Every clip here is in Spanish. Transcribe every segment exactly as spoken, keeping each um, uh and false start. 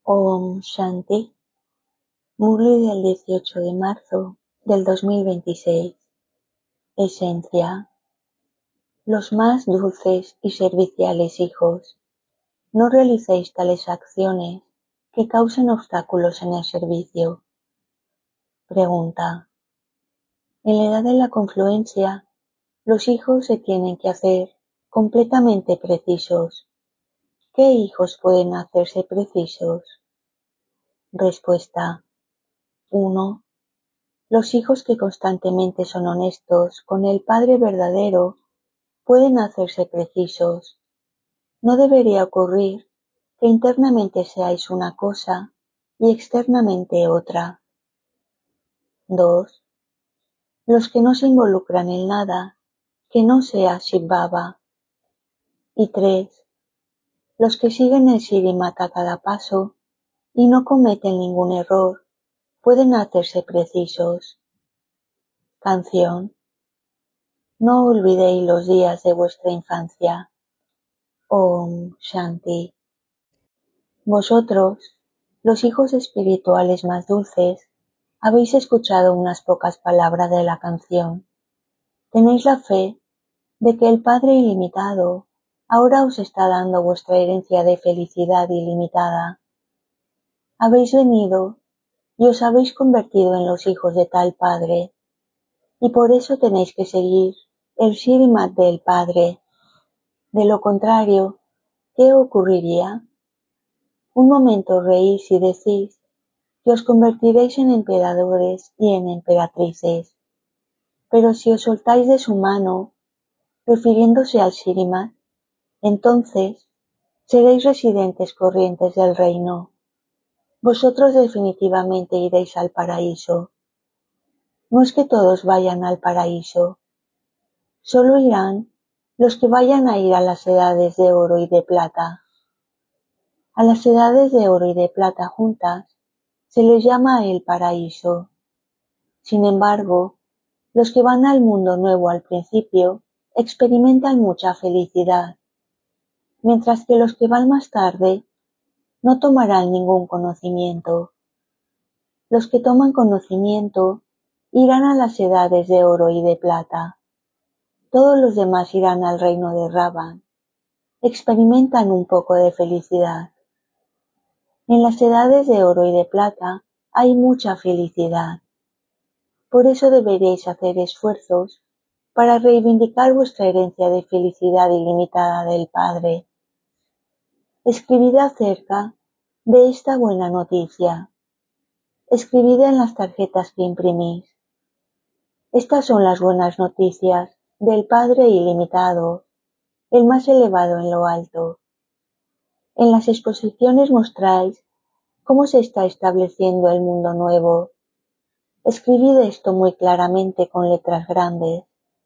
Om Shanti, Murli del dieciocho de marzo del dos mil veintiséis. Esencia. Los más dulces y serviciales hijos, no realicéis tales acciones que causen obstáculos en el servicio. Pregunta. En la edad de la confluencia, los hijos se tienen que hacer completamente precisos. ¿Qué hijos pueden hacerse precisos? Respuesta. uno. Los hijos que constantemente son honestos con el Padre verdadero pueden hacerse precisos. No debería ocurrir que internamente seáis una cosa y externamente otra. dos. Los que no se involucran en nada que no sea Shiv Baba. Y tres. Los que siguen el Srimad a cada paso y no cometen ningún error pueden hacerse precisos. Canción. No olvidéis los días de vuestra infancia. Om Shanti. Vosotros, los hijos espirituales más dulces, habéis escuchado unas pocas palabras de la canción. Tenéis la fe de que el Padre ilimitado ahora os está dando vuestra herencia de felicidad ilimitada. Habéis venido y os habéis convertido en los hijos de tal Padre, y por eso tenéis que seguir el Srimad del Padre. De lo contrario, ¿qué ocurriría? Un momento reís y decís que os convertiréis en emperadores y en emperatrices, pero si os soltáis de su mano, refiriéndose al Srimad, entonces seréis residentes corrientes del reino. Vosotros definitivamente iréis al paraíso. No es que todos vayan al paraíso, solo irán los que vayan a ir a las edades de oro y de plata. A las edades de oro y de plata juntas se les llama el paraíso. Sin embargo, los que van al mundo nuevo al principio experimentan mucha felicidad, mientras que los que van más tarde no tomarán ningún conocimiento. Los que toman conocimiento irán a las edades de oro y de plata. Todos los demás irán al reino de Ravan. Experimentan un poco de felicidad. En las edades de oro y de plata hay mucha felicidad. Por eso deberíais hacer esfuerzos para reivindicar vuestra herencia de felicidad ilimitada del Padre. Escribid acerca de esta buena noticia. Escribid en las tarjetas que imprimís. Estas son las buenas noticias del Padre ilimitado, el más elevado en lo alto. En las exposiciones mostráis cómo se está estableciendo el mundo nuevo. Escribid esto muy claramente con letras grandes.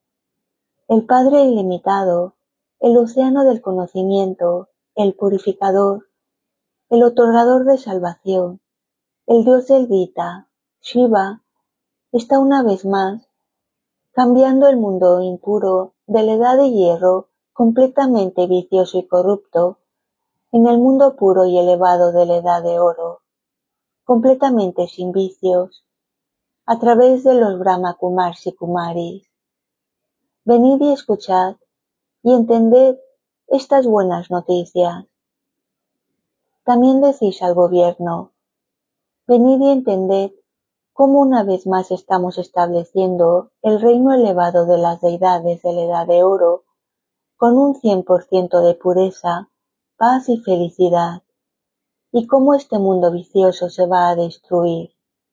El Padre ilimitado, el océano del conocimiento, el purificador, el otorgador de salvación, el Dios del Gita, Shiva, está una vez más cambiando el mundo impuro de la edad de hierro completamente vicioso y corrupto en el mundo puro y elevado de la edad de oro, completamente sin vicios, a través de los Brahma Kumars y Kumaris. Venid y escuchad y entended estas buenas noticias. También decís al gobierno, venid y entended cómo una vez más estamos estableciendo el reino elevado de las deidades de la edad de oro con un cien por ciento de pureza, paz y felicidad, y cómo este mundo vicioso se va a destruir.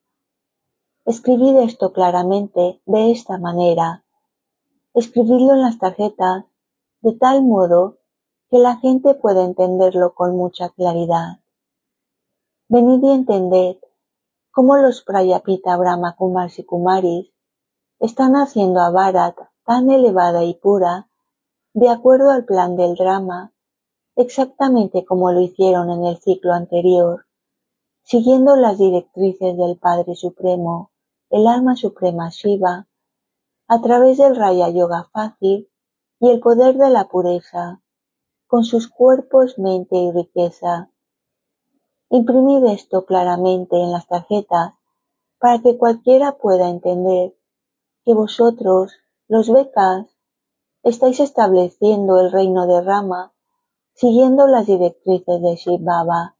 Escribid esto claramente de esta manera. Escribidlo en las tarjetas de tal modo que la gente pueda entenderlo con mucha claridad. Venid y entended cómo los Prayapita Brahma Kumars y Kumaris están haciendo a Bharat tan elevada y pura de acuerdo al plan del drama, exactamente como lo hicieron en el ciclo anterior, siguiendo las directrices del Padre Supremo, el Alma Suprema Shiva, a través del Raya Yoga fácil y el poder de la pureza, con sus cuerpos, mente y riqueza. Imprimid esto claramente en las tarjetas para que cualquiera pueda entender que vosotros, los becas, estáis estableciendo el reino de Rama siguiendo las directrices de Shiv Baba.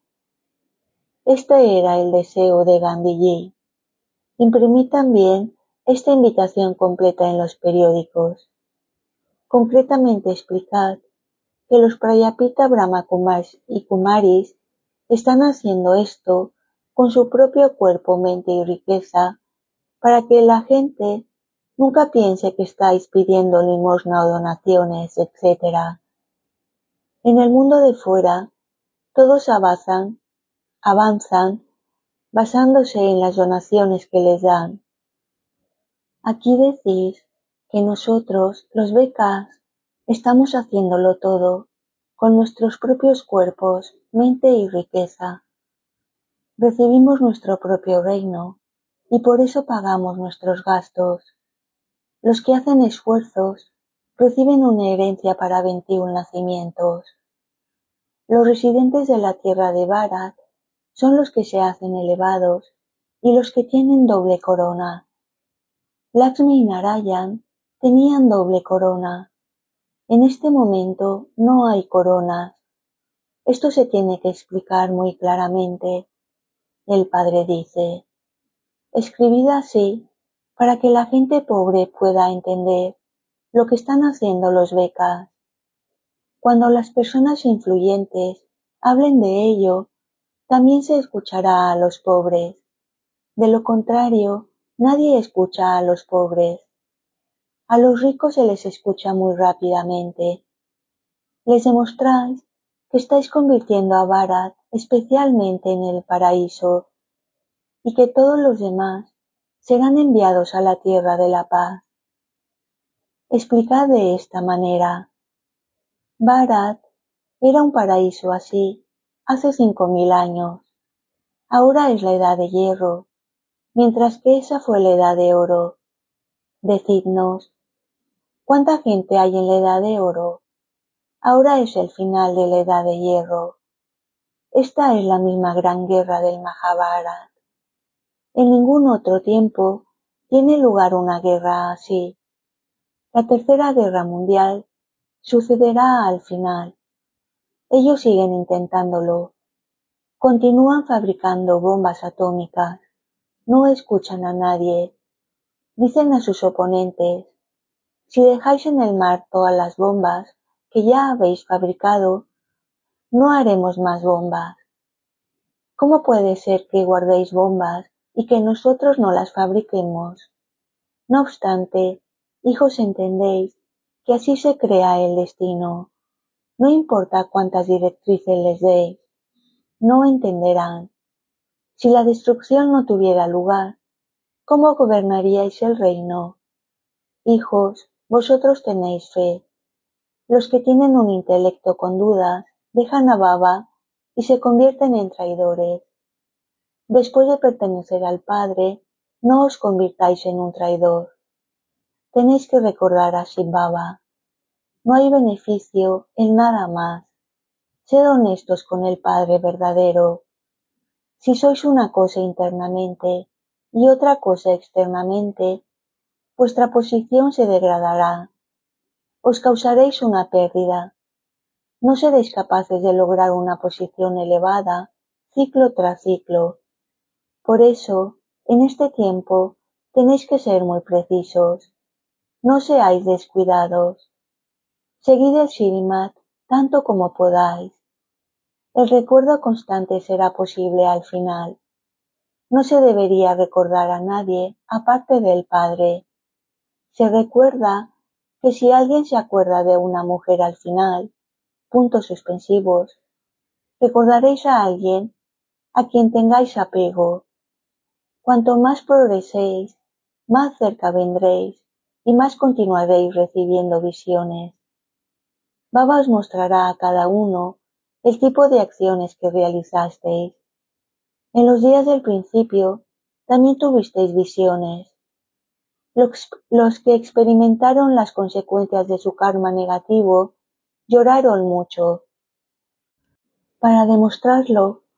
Este era el deseo de Gandhiji. Imprimid también esta invitación completa en los periódicos. Concretamente explicad que los Prayapita Brahma Kumars y Kumaris están haciendo esto con su propio cuerpo, mente y riqueza para que la gente nunca piense que estáis pidiendo limosna o donaciones, etcétera. En el mundo de fuera, todos avanzan, avanzan basándose en las donaciones que les dan. Aquí decís que nosotros, los becas, estamos haciéndolo todo con nuestros propios cuerpos, mente y riqueza. Recibimos nuestro propio reino y por eso pagamos nuestros gastos. Los que hacen esfuerzos reciben una herencia para veintiún nacimientos. Los residentes de la tierra de Bharat son los que se hacen elevados y los que tienen doble corona. Lakshmi y Narayan tenían doble corona. En este momento no hay coronas. Esto se tiene que explicar muy claramente. El padre dice, escribid así para que la gente pobre pueda entender lo que están haciendo los becas. Cuando las personas influyentes hablen de ello, también se escuchará a los pobres. De lo contrario, nadie escucha a los pobres. A los ricos se les escucha muy rápidamente. Les demostráis que estáis convirtiendo a Bharat especialmente en el paraíso y que todos los demás serán enviados a la tierra de la paz. Explicad de esta manera. Bharat era un paraíso así hace cinco mil años. Ahora es la edad de hierro, mientras que esa fue la edad de oro. Decidnos, ¿cuánta gente hay en la edad de oro? Ahora es el final de la edad de hierro. Esta es la misma gran guerra del Mahabharat. En ningún otro tiempo tiene lugar una guerra así. La tercera guerra mundial sucederá al final. Ellos siguen intentándolo. Continúan fabricando bombas atómicas. No escuchan a nadie. Dicen a sus oponentes, si dejáis en el mar todas las bombas que ya habéis fabricado, no haremos más bombas. ¿Cómo puede ser que guardéis bombas y que nosotros no las fabriquemos? No obstante, hijos, entendéis que así se crea el destino. No importa cuántas directrices les deis, no entenderán. Si la destrucción no tuviera lugar, ¿cómo gobernaríais el reino? Hijos, vosotros tenéis fe. Los que tienen un intelecto con dudas dejan a Baba y se convierten en traidores. Después de pertenecer al Padre, no os convirtáis en un traidor. Tenéis que recordar a Shiv Baba. No hay beneficio en nada más. Sed honestos con el Padre verdadero. Si sois una cosa internamente y otra cosa externamente, vuestra posición se degradará. Os causaréis una pérdida. No seréis capaces de lograr una posición elevada, ciclo tras ciclo. Por eso, en este tiempo, tenéis que ser muy precisos. No seáis descuidados. Seguid el Shrimad tanto como podáis. El recuerdo constante será posible al final. No se debería recordar a nadie aparte del Padre. Se recuerda que si alguien se acuerda de una mujer al final, puntos suspensivos, recordaréis a alguien a quien tengáis apego. Cuanto más progreséis, más cerca vendréis y más continuaréis recibiendo visiones. Baba os mostrará a cada uno el tipo de acciones que realizasteis. En los días del principio también tuvisteis visiones. Los, los que experimentaron las consecuencias de su karma negativo lloraron mucho. Para demostrarlo,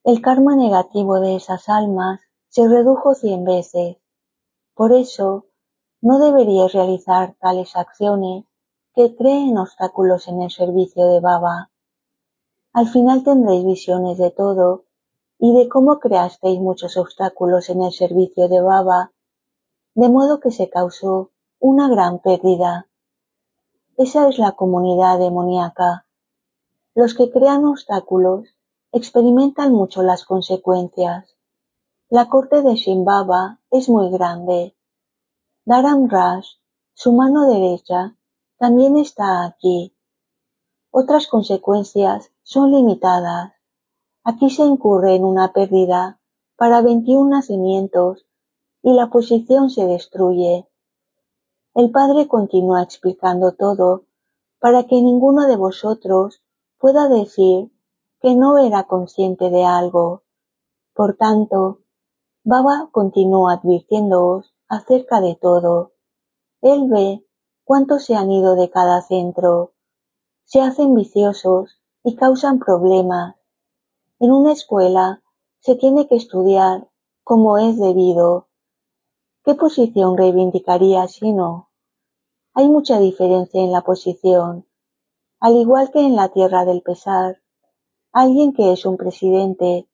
El karma negativo de esas almas se redujo cien veces. Por eso, no deberíais realizar tales acciones que creen obstáculos en el servicio de Baba. Al final tendréis visiones de todo y de cómo creasteis muchos obstáculos en el servicio de Baba, de modo que se causó una gran pérdida. Esa es la comunidad demoníaca. Los que crean obstáculos experimentan mucho las consecuencias. La corte de Shambhava es muy grande. Dharam Ras, su mano derecha, también está aquí. Otras consecuencias son limitadas. Aquí se incurre en una pérdida para veintiún nacimientos y la posición se destruye. El Padre continúa explicando todo para que ninguno de vosotros pueda decir que no era consciente de algo. Por tanto, Baba continúa advirtiéndoos acerca de todo. Él ve cuántos se han ido de cada centro, se hacen viciosos y causan problemas. En una escuela se tiene que estudiar como es debido. ¿Qué posición reivindicaría si no? Hay mucha diferencia en la posición. Al igual que en la tierra del pesar, alguien que es un presidente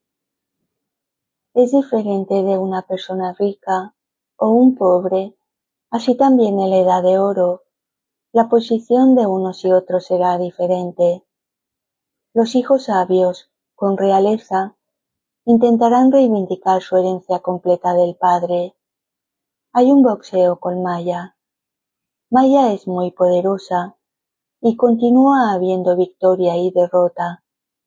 es diferente de una persona rica o un pobre. Así también en la edad de oro, la posición de unos y otros será diferente. Los hijos sabios, con realeza, intentarán reivindicar su herencia completa del padre. Hay un boxeo con Maya. Maya es muy poderosa y continúa habiendo victoria y derrota.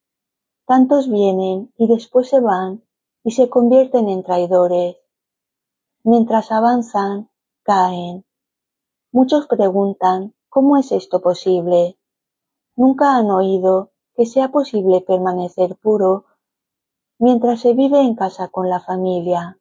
Tantos vienen y después se van y se convierten en traidores. Mientras avanzan, caen. Muchos preguntan, ¿cómo es esto posible? Nunca han oído que sea posible permanecer puro mientras se vive en casa con la familia.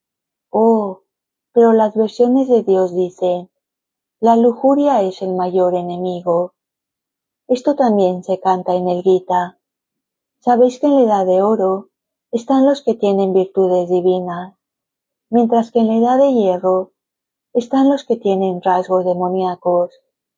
Oh, pero las versiones de Dios dicen, la lujuria es el mayor enemigo. Esto también se canta en el Gita. Sabéis que en la edad de oro están los que tienen virtudes divinas, mientras que en la edad de hierro están los que tienen rasgos demoníacos.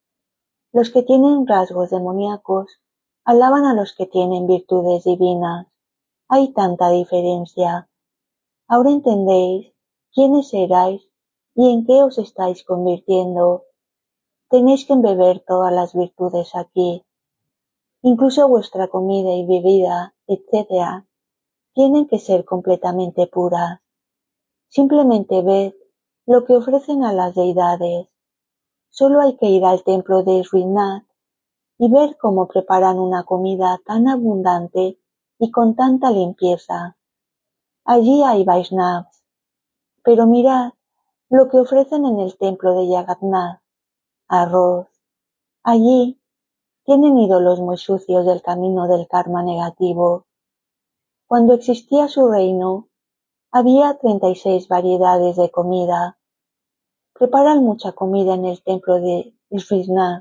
Los que tienen rasgos demoníacos alaban a los que tienen virtudes divinas. Hay tanta diferencia. Ahora entendéis quiénes erais y en qué os estáis convirtiendo. Tenéis que embeber todas las virtudes aquí. Incluso vuestra comida y bebida, etcétera, tienen que ser completamente puras. Simplemente ved lo que ofrecen a las deidades. Solo hay que ir al templo de Srinath y ver cómo preparan una comida tan abundante y con tanta limpieza. Allí hay Vaishnavas. Pero mirad lo que ofrecen en el templo de Jagannath. Arroz. Allí tienen ídolos muy sucios del camino del karma negativo. Cuando existía su reino, había treinta y seis variedades de comida. Preparan mucha comida en el templo de Srinath.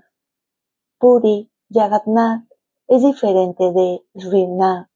Puri, Jagannath, es diferente de Srinath.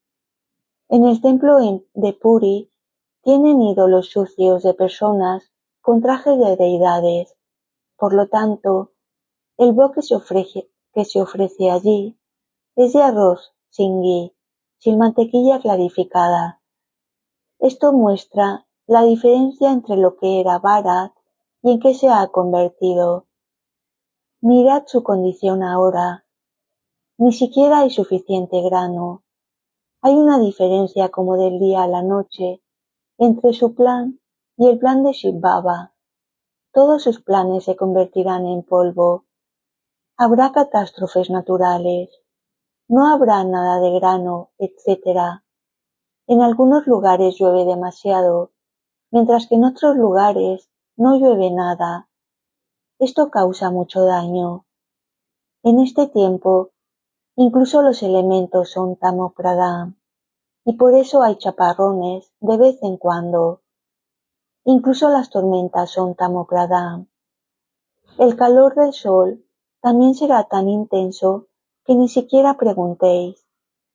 En el templo de Puri tienen ídolos sucios de personas con trajes de deidades. Por lo tanto, el bo que se ofrece, que se ofrece allí es de arroz sin ghee, sin mantequilla clarificada. Esto muestra la diferencia entre lo que era Bharat y en qué se ha convertido. Mirad su condición ahora. Ni siquiera hay suficiente grano. Hay una diferencia como del día a la noche entre su plan y el plan de Shiv Baba. Todos sus planes se convertirán en polvo. Habrá catástrofes naturales. No habrá nada de grano, etcétera. En algunos lugares llueve demasiado, mientras que en otros lugares no llueve nada. Esto causa mucho daño. En este tiempo, incluso los elementos son tamopradam, y por eso hay chaparrones de vez en cuando. Incluso las tormentas son tamopradam. El calor del sol también será tan intenso que ni siquiera preguntéis.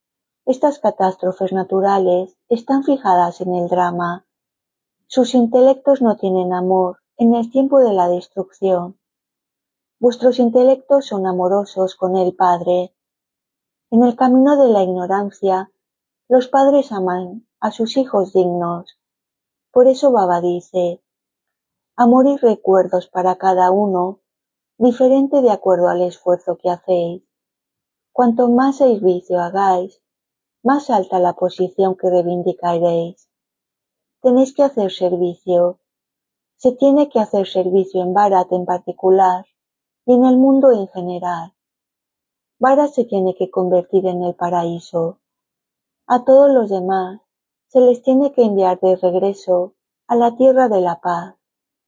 Estas catástrofes naturales están fijadas en el drama. Sus intelectos no tienen amor en el tiempo de la destrucción. Vuestros intelectos son amorosos con el Padre. En el camino de la ignorancia, los padres aman a sus hijos dignos. Por eso Baba dice, amor y recuerdos para cada uno, diferente de acuerdo al esfuerzo que hacéis. Cuanto más servicio hagáis, más alta la posición que reivindicaréis. Tenéis que hacer servicio. Se tiene que hacer servicio en Bharat en particular y en el mundo en general. Bharat se tiene que convertir en el paraíso. A todos los demás se les tiene que enviar de regreso a la tierra de la paz.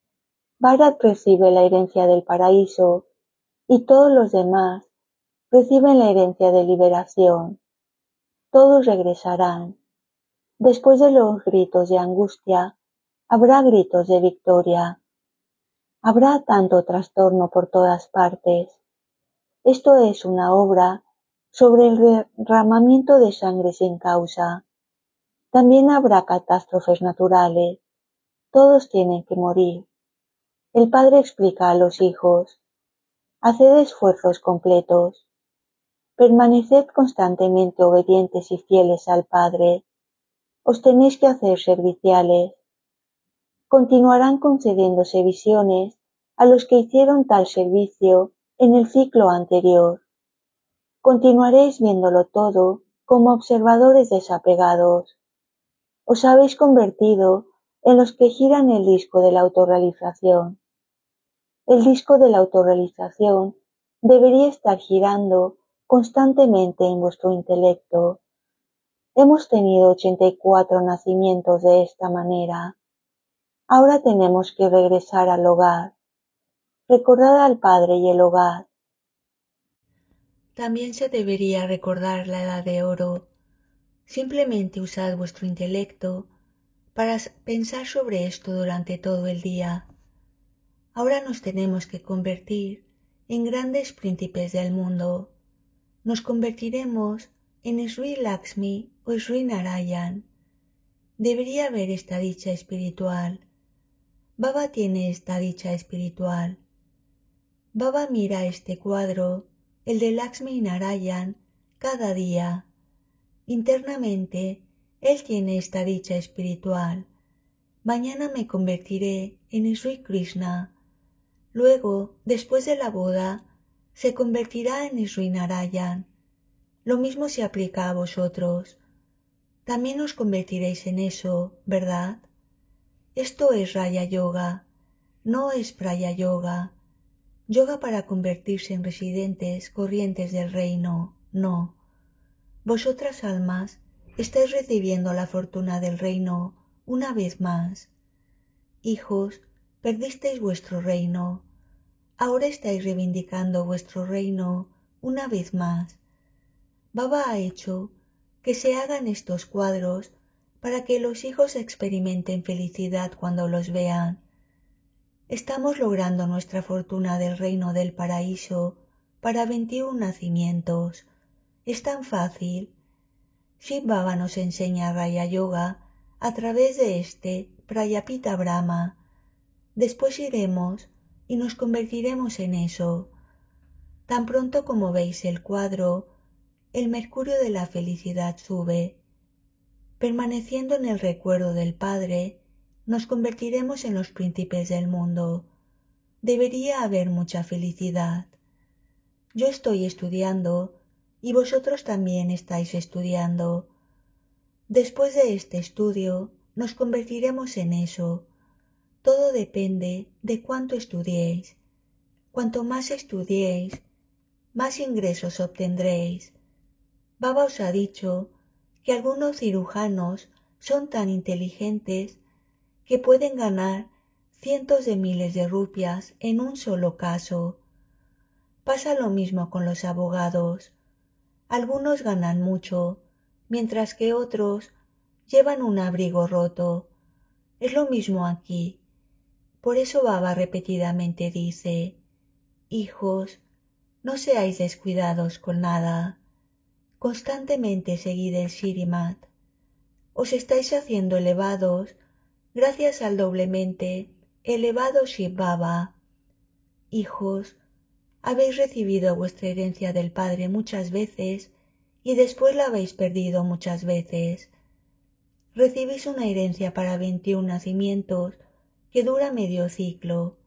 Bharat recibe la herencia del paraíso y todos los demás reciben la herencia de liberación. Todos regresarán. Después de los gritos de angustia, habrá gritos de victoria. Habrá tanto trastorno por todas partes. Esto es una obra sobre el derramamiento de sangre sin causa. También habrá catástrofes naturales. Todos tienen que morir. El padre explica a los hijos, haced esfuerzos completos. Permaneced constantemente obedientes y fieles al Padre. Os tenéis que hacer serviciales. Continuarán concediéndose visiones a los que hicieron tal servicio en el ciclo anterior. Continuaréis viéndolo todo como observadores desapegados. Os habéis convertido en los que giran el disco de la autorrealización. El disco de la autorrealización debería estar girando constantemente en vuestro intelecto. Hemos tenido ochenta y cuatro nacimientos de esta manera. Ahora tenemos que regresar al hogar. Recordad al Padre y el hogar. También se debería recordar la edad de oro. Simplemente usad vuestro intelecto para pensar sobre esto durante todo el día. Ahora nos tenemos que convertir en grandes príncipes del mundo. Nos convertiremos en Sri Lakshmi o Sri Narayan. Debería haber esta dicha espiritual. Baba tiene esta dicha espiritual. Baba mira este cuadro, el de Lakshmi y Narayan, cada día. Internamente, él tiene esta dicha espiritual. Mañana me convertiré en Sri Krishna. Luego, después de la boda, se convertirá en Sri Narayan. Lo mismo se aplica a vosotros. También os convertiréis en eso, ¿verdad? Esto es Raya Yoga, no es Praya Yoga. Yoga para convertirse en residentes corrientes del reino, no. Vosotras almas estáis recibiendo la fortuna del reino una vez más. Hijos, perdisteis vuestro reino. Ahora estáis reivindicando vuestro reino una vez más. Baba ha hecho que se hagan estos cuadros para que los hijos experimenten felicidad cuando los vean. Estamos logrando nuestra fortuna del reino del paraíso para veintiún nacimientos. Es tan fácil. Shiv Baba nos enseña Raya Yoga a través de este Prayapita Brahma. Después iremos y nos convertiremos en eso. Tan pronto como veis el cuadro, el mercurio de la felicidad sube. Permaneciendo en el recuerdo del Padre, nos convertiremos en los príncipes del mundo. Debería haber mucha felicidad. Yo estoy estudiando y vosotros también estáis estudiando. Después de este estudio, nos convertiremos en eso. Todo depende de cuánto estudiéis. Cuanto más estudiéis, más ingresos obtendréis. Baba os ha dicho que algunos cirujanos son tan inteligentes que pueden ganar cientos de miles de rupias en un solo caso. Pasa lo mismo con los abogados. Algunos ganan mucho, mientras que otros llevan un abrigo roto. Es lo mismo aquí. Por eso Baba repetidamente dice, hijos, no seáis descuidados con nada. constantemente seguid el Shrimad. Os estáis haciendo elevados gracias al doblemente elevado Shiv Baba. Hijos, habéis recibido vuestra herencia del Padre muchas veces y después la habéis perdido muchas veces. Recibís una herencia para veintiún nacimientos que dura medio ciclo.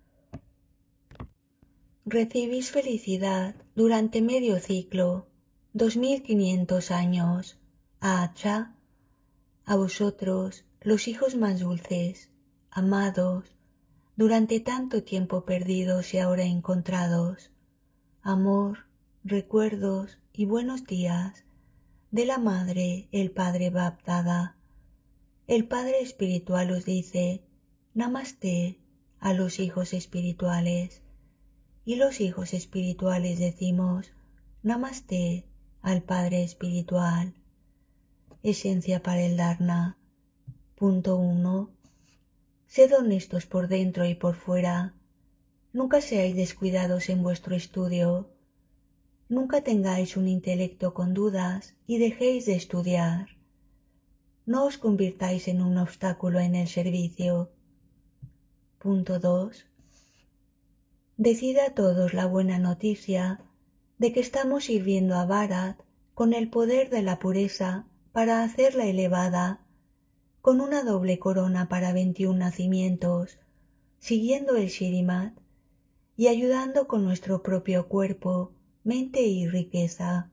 Recibís felicidad durante medio ciclo, dos mil quinientos años. Acha, a vosotros, los hijos más dulces, amados, durante tanto tiempo perdidos y ahora encontrados, amor, recuerdos y buenos días de la Madre, el Padre Baptada. El Padre Espiritual os dice Namaste a los hijos espirituales y los hijos espirituales decimos Namaste al Padre Espiritual. Esencia para el Dharma. Punto uno. Sed honestos por dentro y por fuera. Nunca seáis descuidados en vuestro estudio. Nunca tengáis un intelecto con dudas y dejéis de estudiar. No os convirtáis en un obstáculo en el servicio. Punto dos. Decid a todos la buena noticia de que estamos sirviendo a Bharat con el poder de la pureza para hacerla elevada, con una doble corona para veintiún nacimientos, siguiendo el Shrimad y ayudando con nuestro propio cuerpo, mente y riqueza.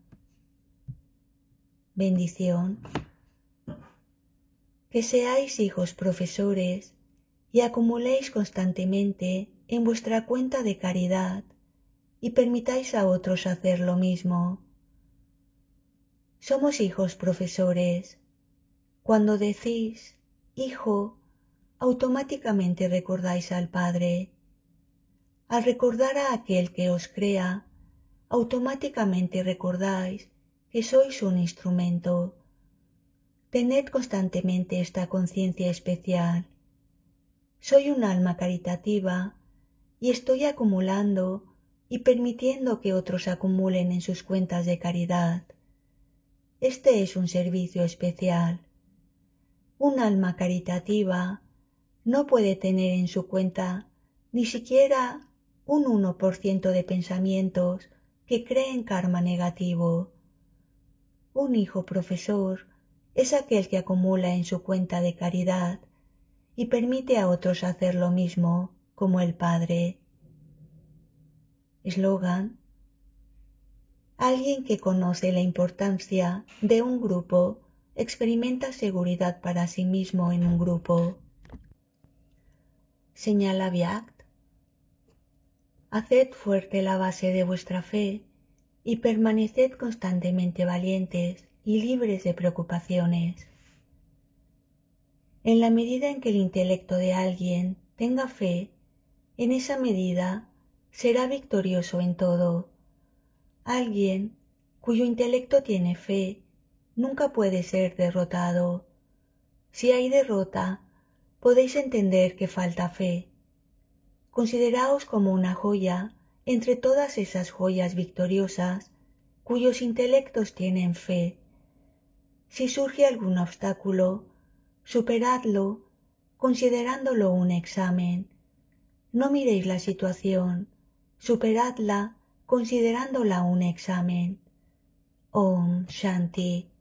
Bendición. Que seáis hijos profesores y acumuléis constantemente en vuestra cuenta de caridad y permitáis a otros hacer lo mismo. Somos hijos profesores. Cuando decís hijo, automáticamente recordáis al Padre. Al recordar a aquel que os crea, automáticamente recordáis que sois un instrumento. Tened constantemente esta conciencia especial. Soy un alma caritativa y estoy acumulando y permitiendo que otros acumulen en sus cuentas de caridad. Este es un servicio especial. Un alma caritativa no puede tener en su cuenta ni siquiera un uno por ciento de pensamientos que creen karma negativo. Un hijo profesor es aquel que acumula en su cuenta de caridad y permite a otros hacer lo mismo, como el Padre. Eslogan: alguien que conoce la importancia de un grupo experimenta seguridad para sí mismo en un grupo. Señala Vyakt: haced fuerte la base de vuestra fe y permaneced constantemente valientes y libres de preocupaciones. En la medida en que el intelecto de alguien tenga fe, en esa medida será victorioso en todo. Alguien cuyo intelecto tiene fe nunca puede ser derrotado. Si hay derrota, podéis entender que falta fe. Consideraos como una joya entre todas esas joyas victoriosas cuyos intelectos tienen fe. Si surge algún obstáculo, superadlo considerándolo un examen. No miréis la situación, superadla considerándola un examen. Om Shanti.